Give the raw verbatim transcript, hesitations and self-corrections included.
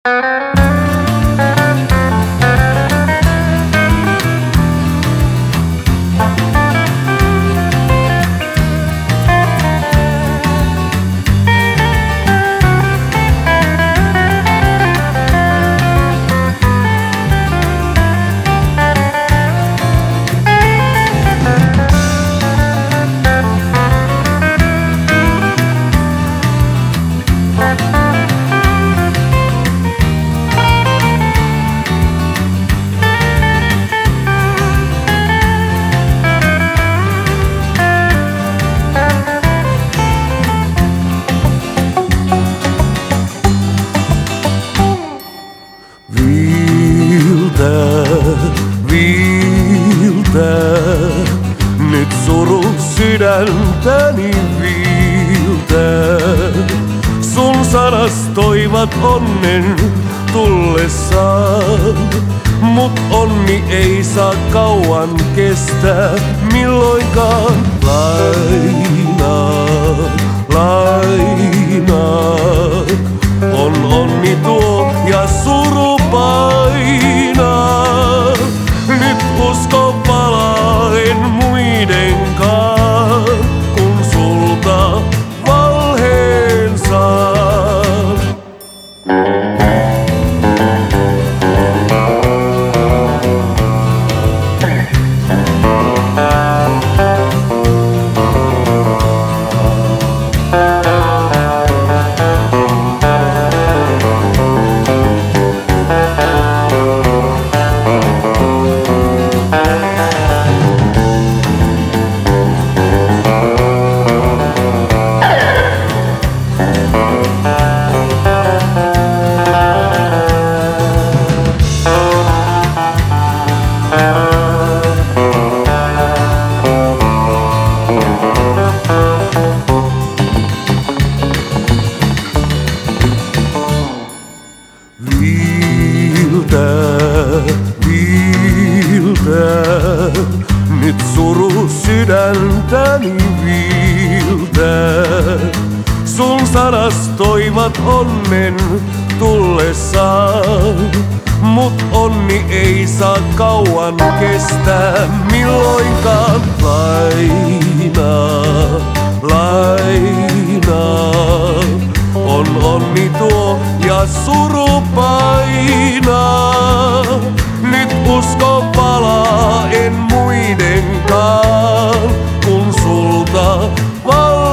Nyt suru sydäntäni viiltää. Sun sanas toivat onnen tullessaan, mut onni ei saa kauan kestää milloinkaan. Lainaa, lainaa, on onni tuo ja suru painaa. Nyt usko palaa en muidenkaan, kun sulta valheen saan. Viiltää, viiltää, nyt suru sydäntäni viiltää. Sun sanas toivat onnen tullessaan, mut onni ei saa kauan kestää milloinkaan. Lainaa, lainaa, on onni tuo ja suru painaa. Nyt usko palaa en muidenkaan, kun sulta val